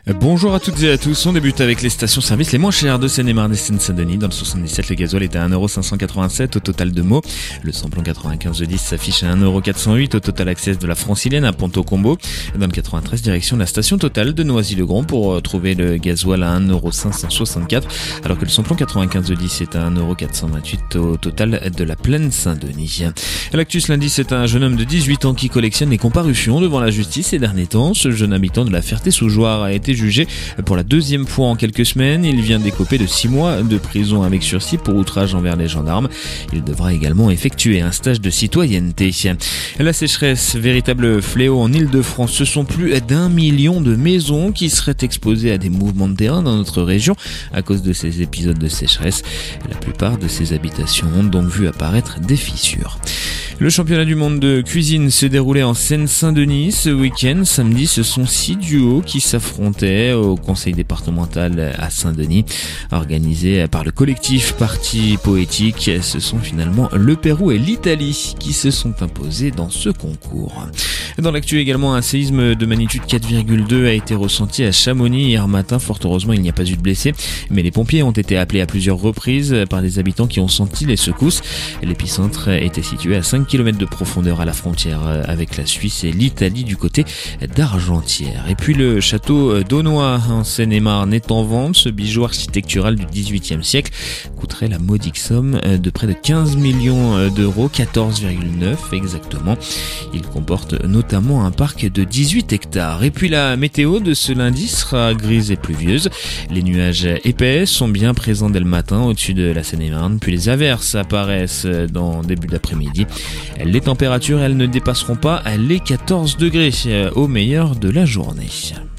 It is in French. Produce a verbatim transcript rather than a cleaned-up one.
Bonjour à toutes et à tous, on débute avec les stations-service les moins chères de Seine-et-Marne et Seine-Saint-Denis. Dans le soixante-dix-sept, le gasoil est à un euro cinq cent quatre-vingt-sept au total de Meaux. Le samplon quatre-vingt-quinze de dix s'affiche à un euro quatre cent huit au total access de la Francilienne à Ponto-Combo. Dans le quatre-vingt-treize, direction de la station Total de Noisy-le-Grand pour trouver le gasoil à un euro cinq cent soixante-quatre, alors que le samplon quatre-vingt-quinze de dix est à un euro quatre cent vingt-huit au total de la Plaine Saint-Denis. L'actus lundi, c'est un jeune homme de dix-huit ans qui collectionne les comparutions devant la justice ces derniers temps. Ce jeune habitant de la Ferté-sous-Jouarre a été jugé pour la deuxième fois en quelques semaines. Il vient d'écoper de six mois de prison avec sursis pour outrage envers les gendarmes. Il devra également effectuer un stage de citoyenneté. La sécheresse, véritable fléau en Île-de-France. Ce sont plus d'un million de maisons qui seraient exposées à des mouvements de terrain dans notre région à cause de ces épisodes de sécheresse. La plupart de ces habitations ont donc vu apparaître des fissures. Le championnat du monde de cuisine se déroulait en Seine-Saint-Denis ce week-end. Samedi, ce sont six duos qui s'affrontaient au conseil départemental à Saint-Denis. Organisé par le collectif Parti Poétique, ce sont finalement le Pérou et l'Italie qui se sont imposés dans ce concours. Dans l'actu également, un séisme de magnitude quatre virgule deux a été ressenti à Chamonix hier matin. Fort heureusement, il n'y a pas eu de blessés, mais les pompiers ont été appelés à plusieurs reprises par des habitants qui ont senti les secousses. L'épicentre était situé à cinq kilomètres de profondeur à la frontière avec la Suisse et l'Italie du côté d'Argentière. Et puis le château d'Aunois en Seine-et-Marne est en vente. Ce bijou architectural du dix-huitième siècle coûterait la modique somme de près de quinze millions d'euros, quatorze virgule neuf exactement. Il comporte notamment un parc de dix-huit hectares. Et puis la météo de ce lundi sera grise et pluvieuse. Les nuages épais sont bien présents dès le matin au-dessus de la Seine-et-Marne, puis les averses apparaissent dans début d'après-midi. Les températures, elles ne dépasseront pas les quatorze degrés au meilleur de la journée.